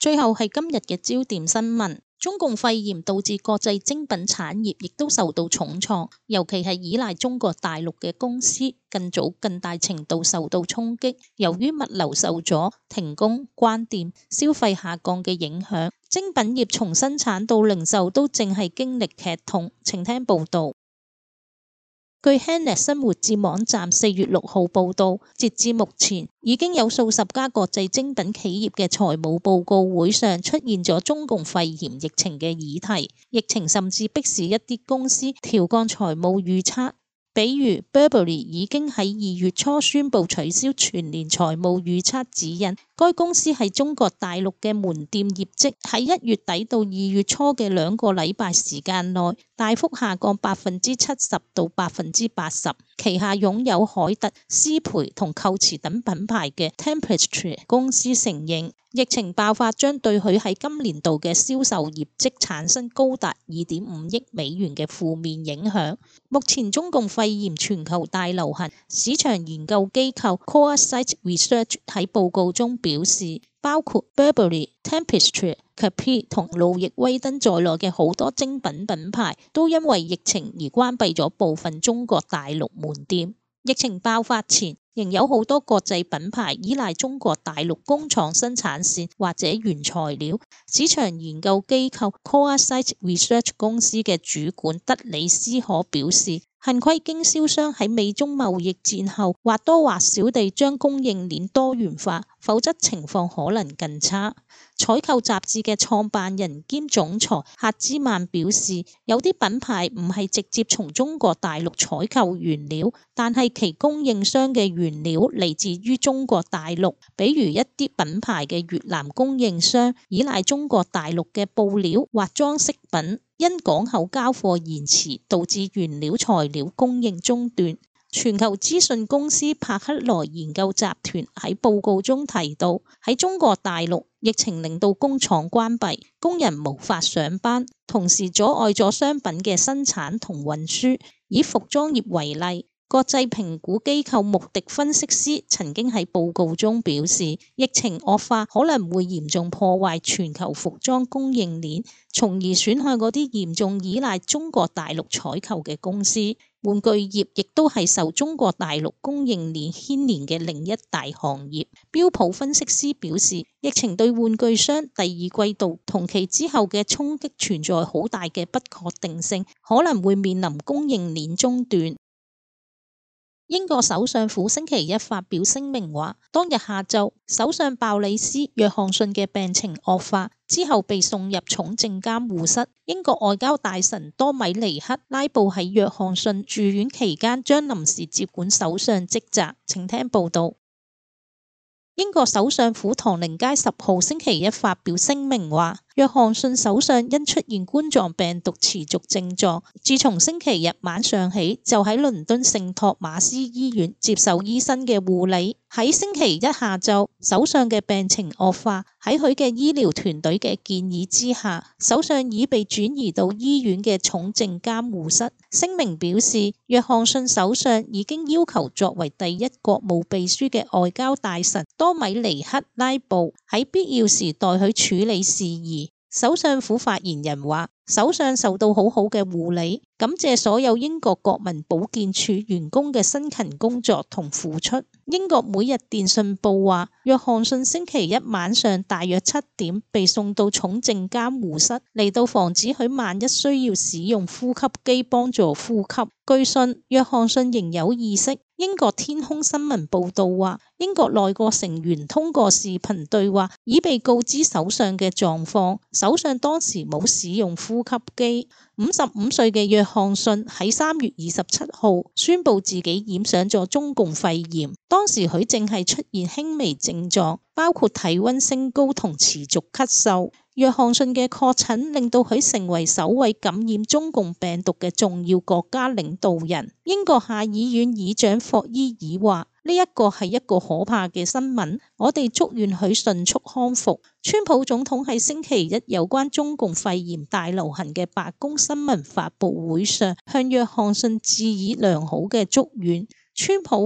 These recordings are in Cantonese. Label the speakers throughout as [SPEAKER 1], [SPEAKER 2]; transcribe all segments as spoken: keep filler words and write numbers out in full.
[SPEAKER 1] 最後係今日嘅焦點新聞。中共肺炎導致國際精品產業亦都受到重創，尤其係依賴中國大陸嘅公司更早更大程度受到衝擊。由於物流受阻、停工、關店、消費下降嘅影響，精品業從生產到零售都正係經歷劇痛。請聽報導。據 Hannett 生活誌網站四月六號報導，截至目前已經有數十家國際精品企業嘅財務報告會上出現咗中共肺炎疫情嘅議題，疫情甚至迫使一啲公司調降財務預測。比如 Burberry 已經喺二月初宣布取消全年財務預測指引。該公司喺中國大陸嘅門店業績喺一月底到二月初嘅兩個禮拜時間內大幅下降百分之七十到百分之八十。旗下擁有凱特、詩培同蔻馳等品牌嘅 Tapestry 公司承認，疫情爆發將對佢喺今年度嘅銷售業績產生高達二點五億美元嘅負面影響。目前中共肺炎全球大流行，市場研究機構 Coresight Research 喺報告中表示，包括 Burberry、Tapestry、Capri 同路易威登在內嘅好多精品品牌都因為疫情而關閉咗部分中國大陸門店。疫情爆發前，仍有好多國際品牌依賴中國大陸工廠生產線或者原材料。市場研究機構 Coresight Research 公司嘅主管德里斯可表示，幸虧經銷商喺美中貿易戰後或多或少地將供應鏈多元化，否則情況可能更差。採購雜誌嘅創辦人兼總裁赫茲曼表示，有啲品牌唔係直接從中國大陸採購原料，但係其供應商嘅原料嚟自於中國大陸，比如一啲品牌嘅越南供應商依賴中國大陸嘅布料或裝飾品，因港口交貨延遲，導致原料材料供應中斷。全球資訊公司柏克萊研究集團喺報告中提到，喺中國大陸，疫情令到工廠關閉，工人無法上班，同時阻礙咗商品嘅生產同運輸。以服裝業為例，國際評估機構穆迪分析師曾經喺報告中表示，疫情惡化可能會嚴重破壞全球服裝供應鏈，從而損害嗰啲嚴重依賴中國大陸採購嘅公司。玩具業亦都係受中國大陸供應鏈牽連嘅另一大行業。標普分析師表示，疫情對玩具商第二季度同期之後嘅衝擊存在好大嘅不確定性，可能會面臨供應鏈中斷。英國首相府星期一發表聲明話，當日下晝首相鮑里斯·約翰遜嘅病情惡化之後被送入重症監護室。英國外交大臣多米尼克·拉布喺約翰遜住院期間將臨時接管首相職責。請聽報道。英國首相府唐寧街十號星期一發表聲明話，約翰遜首相因出現冠狀病毒持續症狀，自從星期日晚上起就喺倫敦聖托馬斯醫院接受醫生嘅護理。喺星期一下晝，首相嘅病情惡化，喺佢嘅醫療團隊嘅建議之下，首相已被轉移到醫院嘅重症監護室。聲明表示，約翰遜首相已經要求作為第一國務秘書嘅外交大臣多米尼克·拉布喺必要時代佢處理事宜。首相府發言人話，首相受到好好嘅護理，感謝所有英國國民保健署員工嘅辛勤工作同付出。英國每日電訊報話，約翰遜星期一晚上大約七點被送到重症監護室，嚟到防止佢萬一需要使用呼吸機幫助呼吸。據信，約翰遜仍有意識。英國天空新聞報道話，英國內閣成員通過視頻對話，已被告知首相嘅狀況。首相當時冇使用呼吸機。五十五歲嘅約翰遜喺三月二十七號宣布自己染上咗中共肺炎，當時佢正係出現輕微症狀，包括體溫升高同持續咳嗽。約翰遜嘅確診令到佢成為首位感染中共病毒嘅重要國家領導人。英國下議院議長霍伊爾話，呢一個係一個可怕嘅新聞，我哋祝願佢迅速康復。川普總統喺星期一有關中共肺炎大流行嘅白宮新聞發佈會上，向約翰遜致以良好嘅祝願。川普話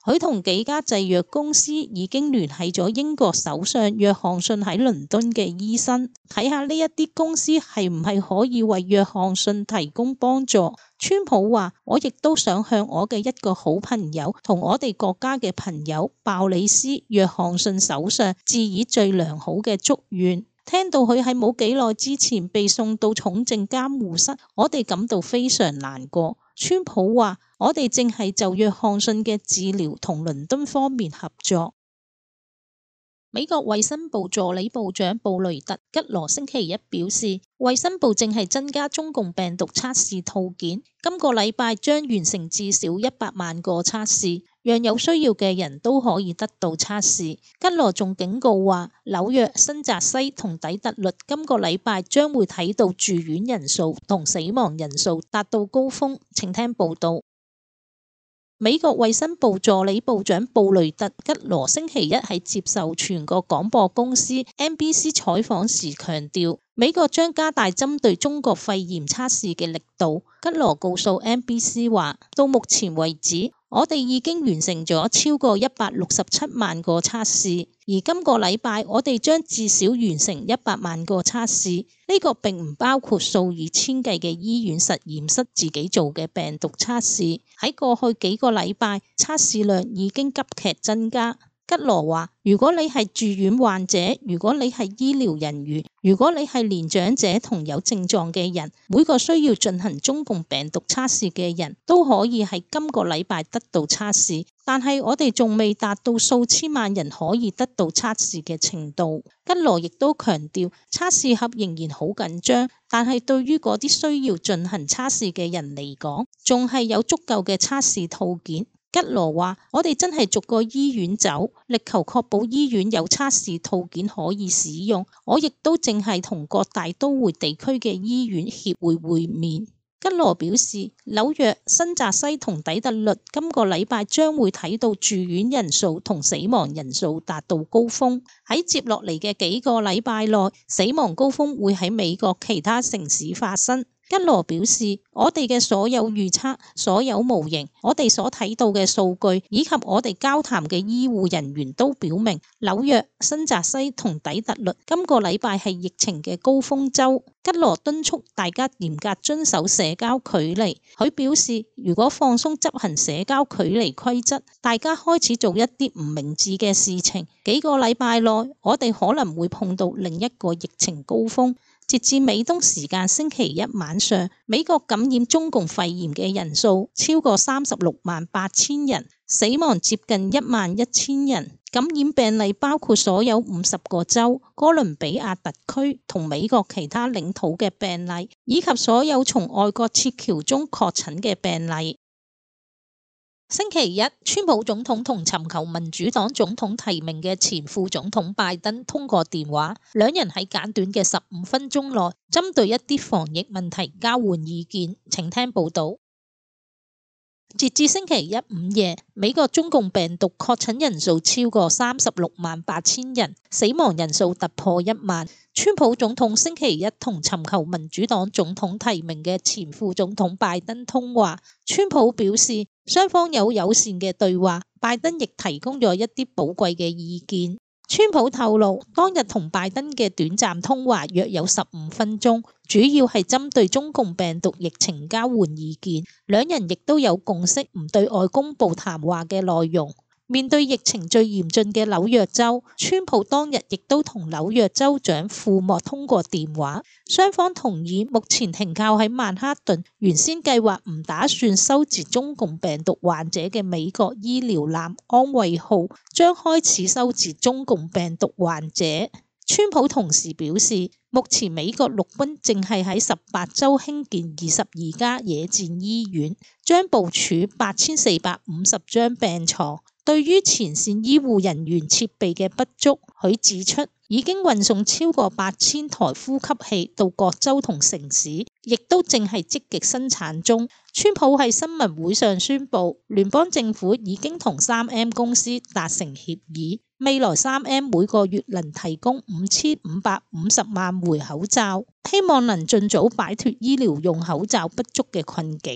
[SPEAKER 1] 佢同幾家製藥公司已經聯繫咗英國首相約翰遜喺倫敦嘅醫生，睇下呢一啲公司係唔係可以為約翰遜提供幫助。川普話：我亦都想向我嘅一個好朋友同我哋國家嘅朋友鮑里斯·約翰遜首相致以最良好嘅祝願。聽到佢喺冇幾耐之前被送到重症監護室，我哋感到非常難過。川普話：我哋正係就約翰遜嘅治療同倫敦方面合作。美國衛生部助理部長布雷特吉羅星期一表示，衛生部正係增加中共病毒測試套件，今個禮拜將完成至少一百萬個測試，讓有需要嘅人都可以得到測試。吉羅仲警告話，紐約、新澤西同底特律今個禮拜將會睇到住院人數同死亡人數達到高峰。請聽報道。美國衛生部助理部長布雷特吉羅星期一喺接受全國廣播公司 N B C 採訪時強調，美國將加大針對中國肺炎測試嘅力度。吉羅告訴 N B C 話，到目前為止，我哋已經完成咗超過一百六十七萬個測試，而今個禮拜我哋將至少完成一百萬個測試。呢個並唔包括數以千計嘅醫院實驗室自己做嘅病毒測試。喺過去幾個禮拜，測試量已經急劇增加。吉羅話：如果你係住院患者，如果你係醫療人員，如果你係年長者同有症狀嘅人，每個需要進行中共病毒測試嘅人都可以喺今個禮拜得到測試，但係我哋仲未達到數千萬人可以得到測試嘅程度。吉羅亦都強調，測試盒仍然好緊張，但係對於嗰啲需要進行測試嘅人嚟講，仲係有足夠嘅測試套件。吉羅話：我哋真係逐個醫院走，力求確保醫院有測試套件可以使用。我亦都正係同各大都會地區嘅醫院協會會面。吉羅表示，紐約、新澤西同底特律今個禮拜將會睇到住院人數同死亡人數達到高峰。喺接落嚟嘅幾個禮拜內，死亡高峰會喺美國其他城市發生。吉羅表示，我哋嘅所有預測、所有模型、我哋所睇到嘅數據，以及我哋交談嘅醫護人員都表明，紐約、新澤西同底特律今個禮拜係疫情嘅高峰週。吉羅敦促大家嚴格遵守社交距離。佢表示，如果放鬆執行社交距離規則，大家開始做一啲唔明智嘅事情，幾個禮拜內，我哋可能會碰到另一個疫情高峰。截至美東時間星期一晚上，美國感染中共肺炎嘅人數超過三十六萬八千人，死亡接近一萬一千人。感染病例包括所有五十個州、哥倫比亞特區同美國其他領土嘅病例，以及所有從外國撤僑中確診嘅病例。星期一，川普總統同尋求民主黨總統提名嘅前副總統拜登通過電話，兩人喺簡短嘅十五分鐘內針對一啲防疫問題交換意見。請聽報道。截至星期一午夜，美國中共病毒確診人數超過三十六萬八千人，死亡人數突破一萬。川普總統星期一同尋求民主黨總統提名嘅前副總統拜登通話，川普表示雙方有友善嘅對話，拜登亦提供咗一啲寶貴嘅意見。川普透露，當日同拜登嘅短暫通話約有十五分鐘，主要係針對中共病毒疫情交換意見，兩人亦都有共識唔對外公佈談話嘅內容。面對疫情最嚴峻嘅紐約州，川普當日亦都同紐約州長庫莫通過電話，雙方同意目前停靠喺曼哈頓，原先計劃唔打算收治中共病毒患者嘅美國醫療艦安慰號將開始收治中共病毒患者。川普同時表示，目前美國陸軍正係喺十八州興建二十二家野戰醫院，將部署八千四百五十張病床。對於前線醫護人員設備嘅不足，佢指出已經運送超過八千台呼吸器到各州同城市，亦都正係積極生產中。川普喺新聞會上宣布，聯邦政府已經同三 M 公司達成協議，未來三 M 每個月能提供五千五百五十萬枚口罩，希望能盡早擺脫醫療用口罩不足嘅困境。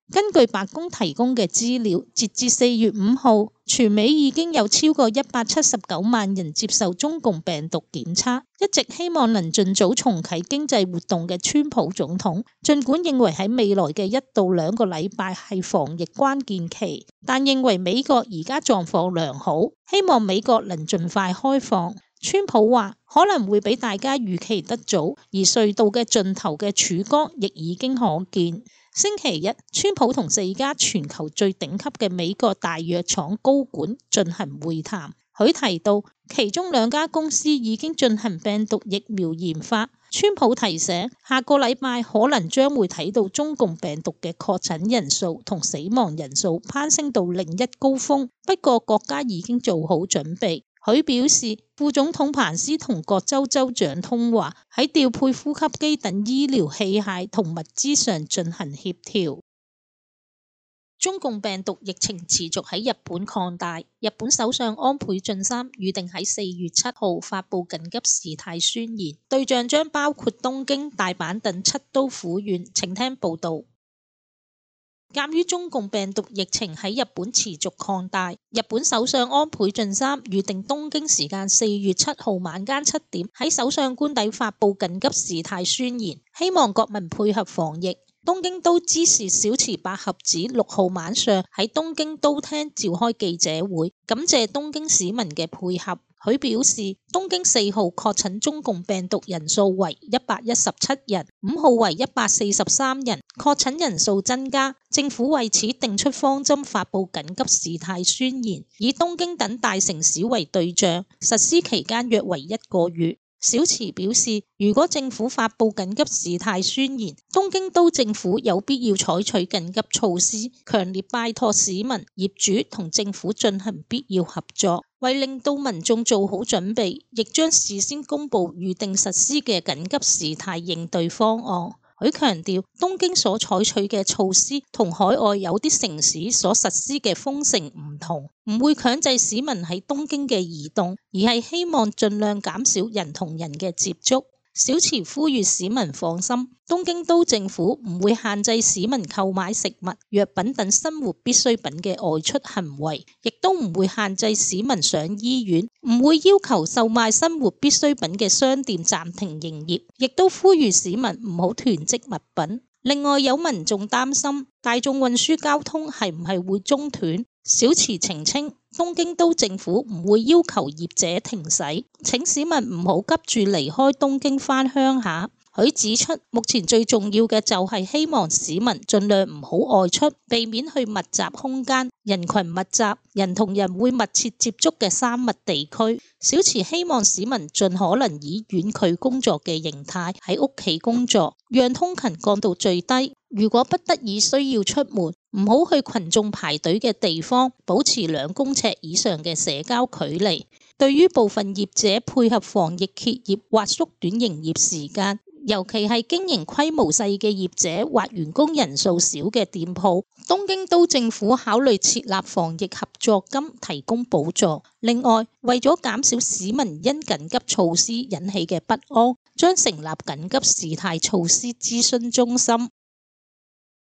[SPEAKER 1] 根據白宮提供嘅資料，截至四月五號，全美已經有超過一百七十九萬人接受中共病毒檢測。一直希望能盡早重啟經濟活動嘅川普總統，儘管認為喺未來嘅一到兩個禮拜係防疫關鍵期，但認為美國而家狀況良好，希望美國能盡快開放。川普話可能會比大家預期得早，而隧道嘅盡頭嘅曙光亦已經可見。星期一，川普同四家全球最頂級嘅美國大藥廠高管進行會談，佢提到其中兩家公司已經進行病毒疫苗研發。川普提醒，下個禮拜可能將會睇到中共病毒嘅確診人數同死亡人數攀升到另一高峰，不過國家已經做好準備。佢表示，副總統彭斯同各州州長通話，喺調配呼吸機等醫療器械同物資上進行協調。中共病毒疫情持續喺日本擴大，日本首相安倍晉三預定喺四月七號發布緊急事態宣言，對象將包括東京、大阪等七都府縣。請聽報道。鑑於中共病毒疫情喺日本持續擴大，日本首相安倍晉三預定東京時間四月七號晚間七點喺首相官邸發布緊急事態宣言，希望國民配合防疫。東京都知事小池百合子六號晚上喺東京都廳召開記者會，感謝東京市民嘅配合。佢表示，東京四號確診中共病毒人數為一百一十七人，五號為一百四十三人，確診人數增加，政府為此定出方針，發布緊急事態宣言，以東京等大城市為對象，實施期間約為一個月。小池表示，如果政府發布緊急事態宣言，東京都政府有必要採取緊急措施，強烈拜託市民、業主同政府進行必要合作，為令到民眾做好準備，亦將事先公布預定實施嘅緊急事態應對方案。佢強調，東京所採取嘅措施同海外有啲城市所實施嘅封城唔同，唔會強制市民喺東京嘅移動，而係希望盡量減少人同人嘅接觸。小池呼籲市民放心，東京都政府唔會限制市民購買食物、藥品等生活必需品嘅外出行為，亦都唔會限制市民上醫院，唔會要求售賣生活必需品嘅商店暫停營業，亦都呼籲市民唔好囤積物品。另外，有民眾擔心大眾運輸交通係唔係會中斷，小池澄清，東京都政府唔會要求業者停駛，請市民唔好急住離開東京返鄉下。佢指出，目前最重要嘅就係希望市民盡量唔好外出，避免去密集空間、人群密集、人同人會密切接觸嘅三密地區。小池希望市民盡可能以遠距工作嘅形態喺屋企工作，讓通勤降到最低。如果不得已需要出門，唔好去群眾排隊嘅地方，保持兩公尺以上嘅社交距離。對於部分業者配合防疫歇業或縮短營業時間，尤其係經營規模細嘅業者或員工人數少嘅店鋪，東京都政府考慮設立防疫合作金提供補助。另外，為咗減少市民因緊急措施引起嘅不安，將成立緊急事態措施諮詢中心。